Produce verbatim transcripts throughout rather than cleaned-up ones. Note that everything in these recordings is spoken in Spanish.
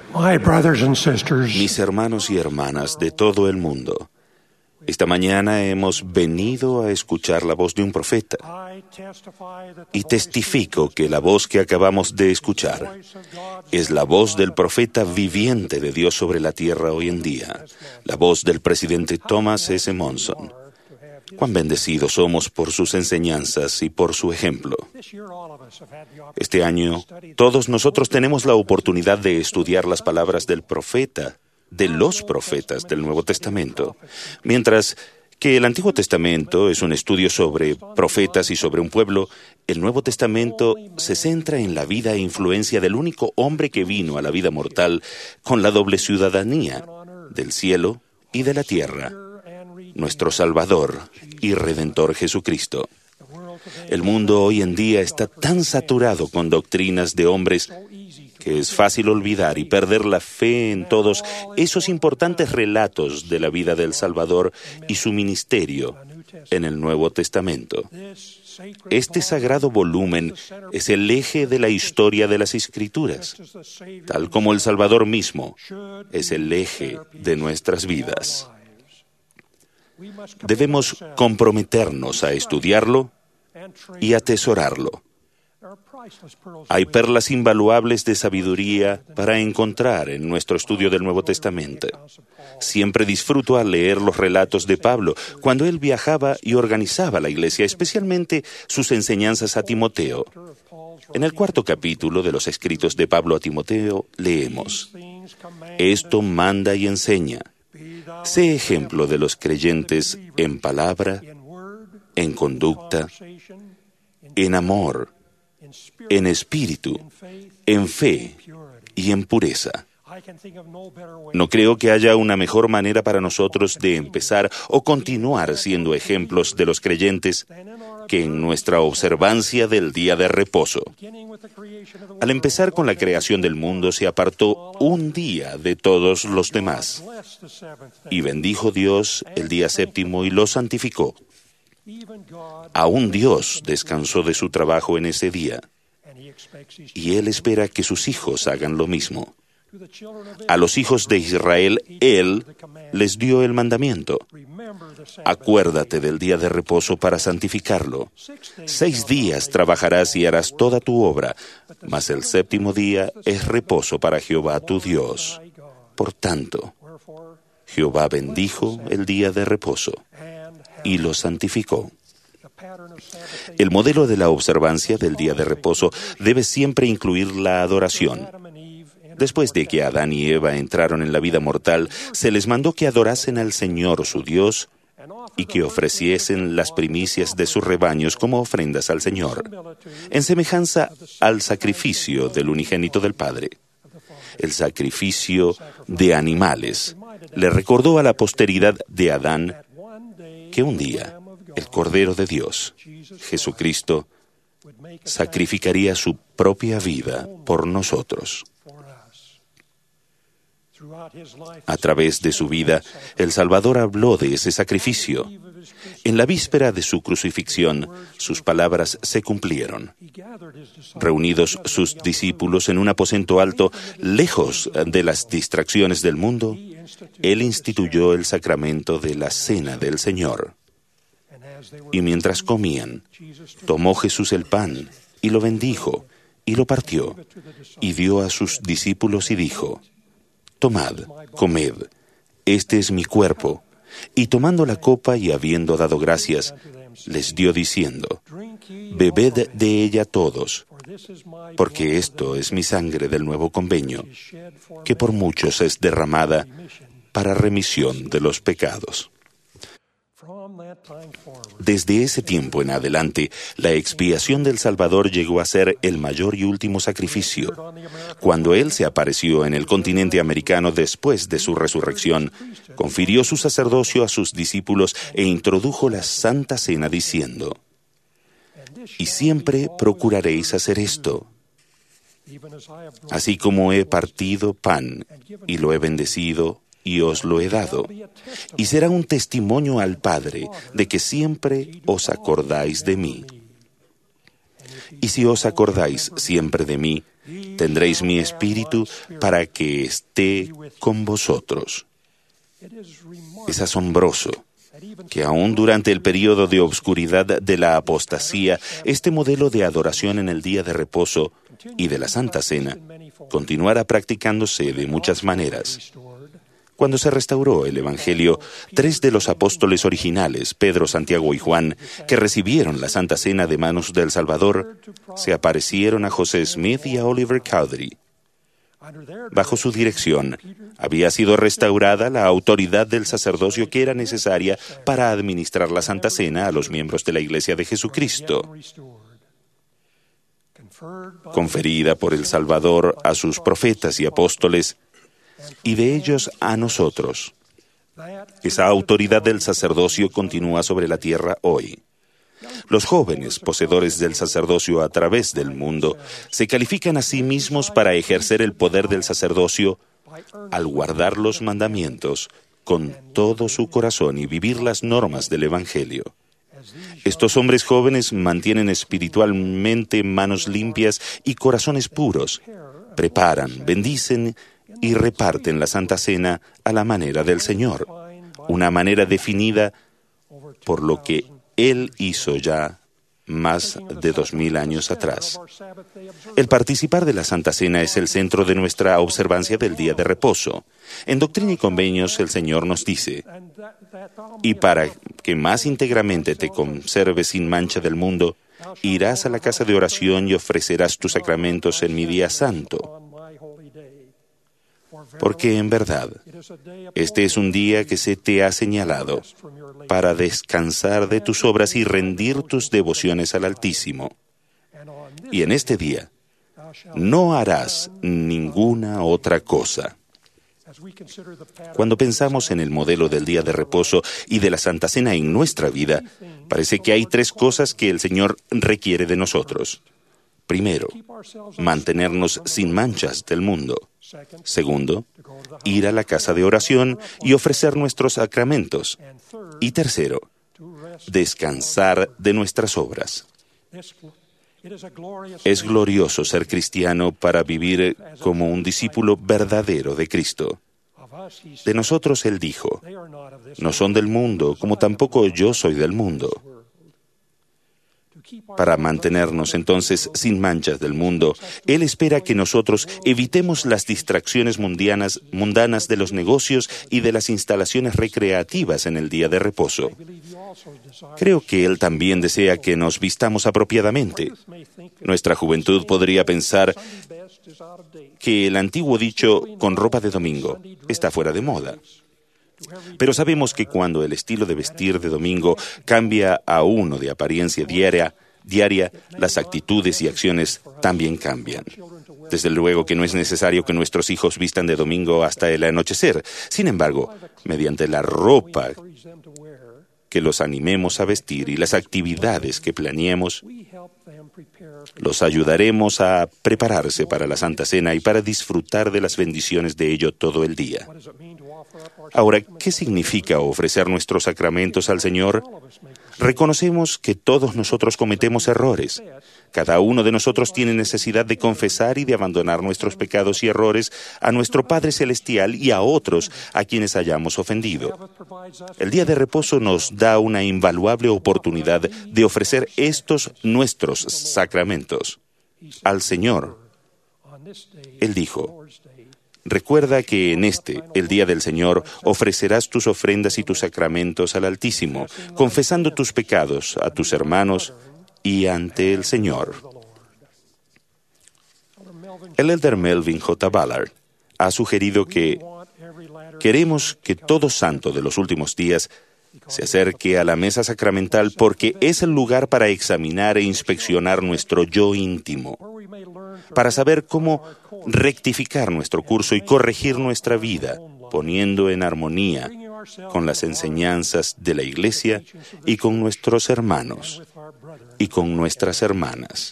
My brothers and sisters, Mis hermanos y hermanas de todo el mundo, esta mañana hemos venido a escuchar la voz de un profeta I testify that the y voice testifico que la voz que acabamos de escuchar es la voz del profeta viviente de Dios sobre la tierra hoy en día, la voz del presidente Thomas S. Monson. Cuán bendecidos somos por sus enseñanzas y por su ejemplo. this year all of us have had the Este año, todos nosotros tenemos la oportunidad de estudiar las palabras del profeta, de los profetas del Nuevo Testamento, mientras que el Antiguo Testamento es un estudio sobre profetas y sobre un pueblo. El Nuevo Testamento se centra en la vida e influencia del único hombre que vino a la vida mortal con la doble ciudadanía, del cielo y de la tierra, nuestro Salvador y Redentor Jesucristo. El mundo hoy en día está tan saturado con doctrinas de hombres que es fácil olvidar y perder la fe en todos esos importantes relatos de la vida del Salvador y su ministerio en el Nuevo Testamento. Este sagrado volumen es el eje de la historia de las Escrituras, tal como el Salvador mismo es el eje de nuestras vidas. Debemos comprometernos a estudiarlo y atesorarlo. Hay perlas invaluables de sabiduría para encontrar en nuestro estudio del Nuevo Testamento. Siempre disfruto al leer los relatos de Pablo cuando él viajaba y organizaba la iglesia, especialmente sus enseñanzas a Timoteo. En el cuarto capítulo de los escritos de Pablo a Timoteo leemos: Esto manda y enseña. Sé ejemplo de los creyentes en palabra, en conducta, en amor, en espíritu, en fe y en pureza. No creo que haya una mejor manera para nosotros de empezar o continuar siendo ejemplos de los creyentes que en nuestra observancia del día de reposo. Al empezar con la creación del mundo, se apartó un día de todos los demás, y bendijo Dios el día séptimo y lo santificó. Aún Dios descansó de su trabajo en ese día, y Él espera que sus hijos hagan lo mismo. A los hijos de Israel, Él les dio el mandamiento: acuérdate del día de reposo para santificarlo. Seis días trabajarás y harás toda tu obra, mas el séptimo día es reposo para Jehová tu Dios. Por tanto, Jehová bendijo el día de reposo y lo santificó. El modelo de la observancia del día de reposo debe siempre incluir la adoración. Después de que Adán y Eva entraron en la vida mortal, se les mandó que adorasen al Señor su Dios y que ofreciesen las primicias de sus rebaños como ofrendas al Señor, en semejanza al sacrificio del unigénito del Padre. El sacrificio de animales le recordó a la posteridad de Adán que un día el Cordero de Dios, Jesucristo, sacrificaría su propia vida por nosotros. A través de su vida, el Salvador habló de ese sacrificio. En la víspera de su crucifixión, sus palabras se cumplieron. Reunidos sus discípulos en un aposento alto, lejos de las distracciones del mundo, Él instituyó el sacramento de la Cena del Señor. Y mientras comían, tomó Jesús el pan y lo bendijo y lo partió y dio a sus discípulos y dijo: Tomad, comed, este es mi cuerpo. Y tomando la copa y habiendo dado gracias, les dio diciendo: Bebed de ella todos, porque esto es mi sangre del nuevo convenio, que por muchos es derramada para remisión de los pecados. Desde ese tiempo en adelante, la expiación del Salvador llegó a ser el mayor y último sacrificio. Cuando Él se apareció en el continente americano después de su resurrección, confirió su sacerdocio a sus discípulos e introdujo la Santa Cena diciendo: Y siempre procuraréis hacer esto, así como he partido pan y lo he bendecido y os lo he dado, y será un testimonio al Padre de que siempre os acordáis de mí. Y si os acordáis siempre de mí, tendréis mi espíritu para que esté con vosotros. Es asombroso que aún durante el período de obscuridad de la apostasía, este modelo de adoración en el día de reposo y de la Santa Cena continuara practicándose de muchas maneras. Cuando se restauró el Evangelio, tres de los apóstoles originales, Pedro, Santiago y Juan, que recibieron la Santa Cena de manos del Salvador, se aparecieron a José Smith y a Oliver Cowdery. Bajo su dirección, había sido restaurada la autoridad del sacerdocio que era necesaria para administrar la Santa Cena a los miembros de la Iglesia de Jesucristo, conferida por el Salvador a sus profetas y apóstoles, y de ellos a nosotros. Esa autoridad del sacerdocio continúa sobre la tierra hoy. Los jóvenes, poseedores del sacerdocio a través del mundo, se califican a sí mismos para ejercer el poder del sacerdocio al guardar los mandamientos con todo su corazón y vivir las normas del Evangelio. Estos hombres jóvenes mantienen espiritualmente manos limpias y corazones puros, preparan, bendicen y reparten la Santa Cena a la manera del Señor, una manera definida por lo que Él hizo ya más de dos mil años atrás. El participar de la Santa Cena es el centro de nuestra observancia del día de reposo. En Doctrina y Convenios el Señor nos dice: y para que más íntegramente te conserves sin mancha del mundo, irás a la casa de oración y ofrecerás tus sacramentos en mi día santo. Porque en verdad, este es un día que se te ha señalado para descansar de tus obras y rendir tus devociones al Altísimo. Y en este día no harás ninguna otra cosa. Cuando pensamos en el modelo del día de reposo y de la Santa Cena en nuestra vida, parece que hay tres cosas que el Señor requiere de nosotros. Primero, mantenernos sin manchas del mundo. Segundo, ir a la casa de oración y ofrecer nuestros sacramentos. Y tercero, descansar de nuestras obras. Es glorioso ser cristiano para vivir como un discípulo verdadero de Cristo. De nosotros Él dijo: no son del mundo, como tampoco yo soy del mundo. Para mantenernos entonces sin manchas del mundo, Él espera que nosotros evitemos las distracciones mundanas, mundanas de los negocios y de las instalaciones recreativas en el día de reposo. Creo que Él también desea que nos vistamos apropiadamente. Nuestra juventud podría pensar que el antiguo dicho «con ropa de domingo» está fuera de moda. Pero sabemos que cuando el estilo de vestir de domingo cambia a uno de apariencia diaria, diaria, las actitudes y acciones también cambian. Desde luego que no es necesario que nuestros hijos vistan de domingo hasta el anochecer. Sin embargo, mediante la ropa que los animemos a vestir y las actividades que planeemos, los ayudaremos a prepararse para la Santa Cena y para disfrutar de las bendiciones de ello todo el día. Ahora, ¿qué significa ofrecer nuestros sacramentos al Señor? Reconocemos que todos nosotros cometemos errores. Cada uno de nosotros tiene necesidad de confesar y de abandonar nuestros pecados y errores a nuestro Padre Celestial y a otros a quienes hayamos ofendido. El día de reposo nos da una invaluable oportunidad de ofrecer estos nuestros sacramentos al Señor. Él dijo: recuerda que en este, el día del Señor, ofrecerás tus ofrendas y tus sacramentos al Altísimo, confesando tus pecados a tus hermanos y ante el Señor. El elder Melvin J. Ballard ha sugerido que queremos que todo santo de los últimos días se acerque a la mesa sacramental porque es el lugar para examinar e inspeccionar nuestro yo íntimo, para saber cómo rectificar nuestro curso y corregir nuestra vida, poniendo en armonía con las enseñanzas de la Iglesia y con nuestros hermanos y con nuestras hermanas.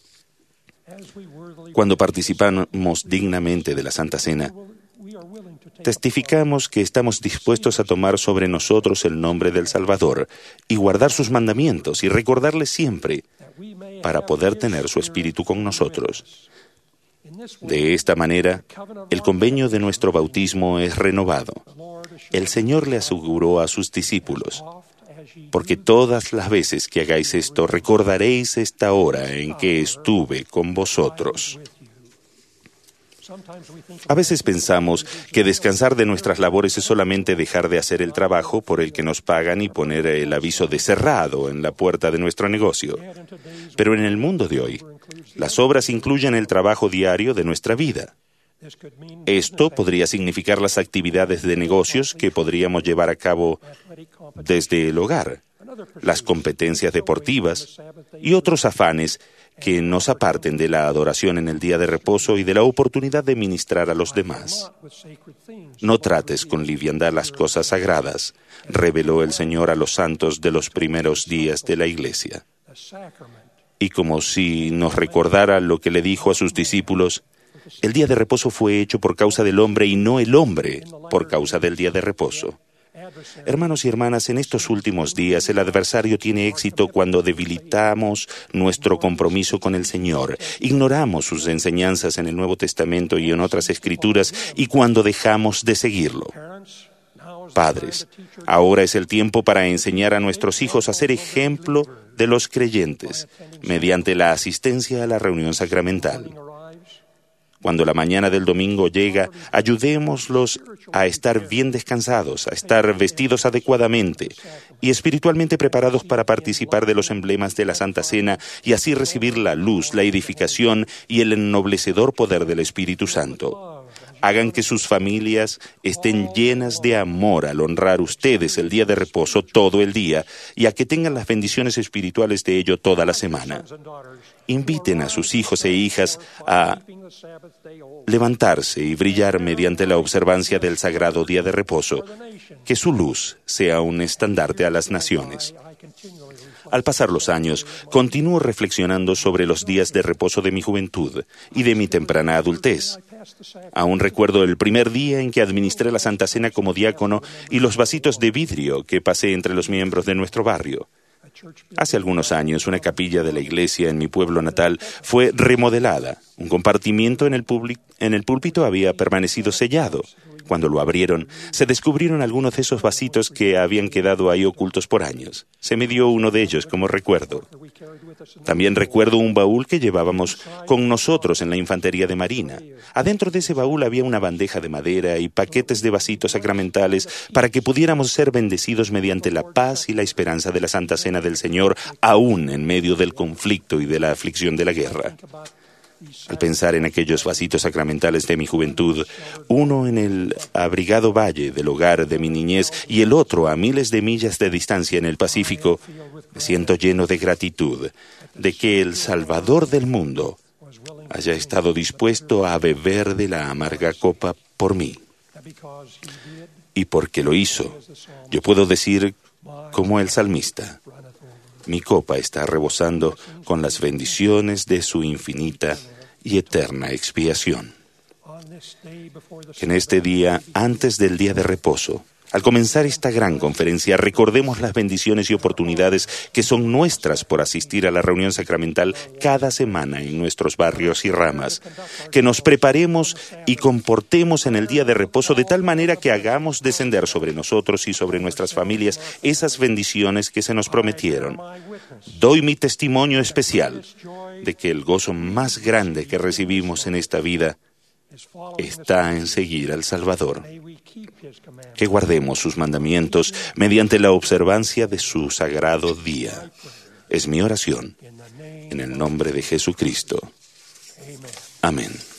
Cuando participamos dignamente de la Santa Cena, testificamos que estamos dispuestos a tomar sobre nosotros el nombre del Salvador y guardar sus mandamientos y recordarles siempre para poder tener su Espíritu con nosotros. De esta manera, el convenio de nuestro bautismo es renovado. El Señor le aseguró a sus discípulos: porque todas las veces que hagáis esto, recordaréis esta hora en que estuve con vosotros. A veces pensamos que descansar de nuestras labores es solamente dejar de hacer el trabajo por el que nos pagan y poner el aviso de cerrado en la puerta de nuestro negocio. Pero en el mundo de hoy, las obras incluyen el trabajo diario de nuestra vida. Esto podría significar las actividades de negocios que podríamos llevar a cabo desde el hogar, las competencias deportivas y otros afanes que nos aparten de la adoración en el día de reposo y de la oportunidad de ministrar a los demás. No trates con liviandad las cosas sagradas, reveló el Señor a los santos de los primeros días de la Iglesia. Y como si nos recordara lo que le dijo a sus discípulos, el día de reposo fue hecho por causa del hombre y no el hombre por causa del día de reposo. Hermanos y hermanas, en estos últimos días el adversario tiene éxito cuando debilitamos nuestro compromiso con el Señor, ignoramos sus enseñanzas en el Nuevo Testamento y en otras Escrituras y cuando dejamos de seguirlo. Padres, ahora es el tiempo para enseñar a nuestros hijos a ser ejemplo de los creyentes mediante la asistencia a la reunión sacramental. Cuando la mañana del domingo llega, ayudémoslos a estar bien descansados, a estar vestidos adecuadamente y espiritualmente preparados para participar de los emblemas de la Santa Cena y así recibir la luz, la edificación y el ennoblecedor poder del Espíritu Santo. Hagan que sus familias estén llenas de amor al honrar ustedes el día de reposo todo el día y a que tengan las bendiciones espirituales de ello toda la semana. Inviten a sus hijos e hijas a levantarse y brillar mediante la observancia del sagrado día de reposo, que su luz sea un estandarte a las naciones. Al pasar los años, continúo reflexionando sobre los días de reposo de mi juventud y de mi temprana adultez. Aún recuerdo el primer día en que administré la Santa Cena como diácono y los vasitos de vidrio que pasé entre los miembros de nuestro barrio. Hace algunos años, una capilla de la iglesia en mi pueblo natal fue remodelada. Un compartimiento en el, public- en el púlpito había permanecido sellado. Cuando lo abrieron, se descubrieron algunos de esos vasitos que habían quedado ahí ocultos por años. Se me dio uno de ellos como recuerdo. También recuerdo un baúl que llevábamos con nosotros en la infantería de marina. Adentro de ese baúl había una bandeja de madera y paquetes de vasitos sacramentales para que pudiéramos ser bendecidos mediante la paz y la esperanza de la Santa Cena del Señor, aún en medio del conflicto y de la aflicción de la guerra. Al pensar en aquellos vasitos sacramentales de mi juventud, uno en el abrigado valle del hogar de mi niñez y el otro a miles de millas de distancia en el Pacífico, me siento lleno de gratitud de que el Salvador del mundo haya estado dispuesto a beber de la amarga copa por mí. Y porque lo hizo, yo puedo decir, como el salmista, mi copa está rebosando con las bendiciones de su infinita y eterna expiación. En este día, antes del día de reposo, al comenzar esta gran conferencia, recordemos las bendiciones y oportunidades que son nuestras por asistir a la reunión sacramental cada semana en nuestros barrios y ramas. Que nos preparemos y comportemos en el día de reposo de tal manera que hagamos descender sobre nosotros y sobre nuestras familias esas bendiciones que se nos prometieron. Doy mi testimonio especial de que el gozo más grande que recibimos en esta vida está en seguir al Salvador. Que guardemos sus mandamientos mediante la observancia de su sagrado día. Es mi oración, en el nombre de Jesucristo. Amén.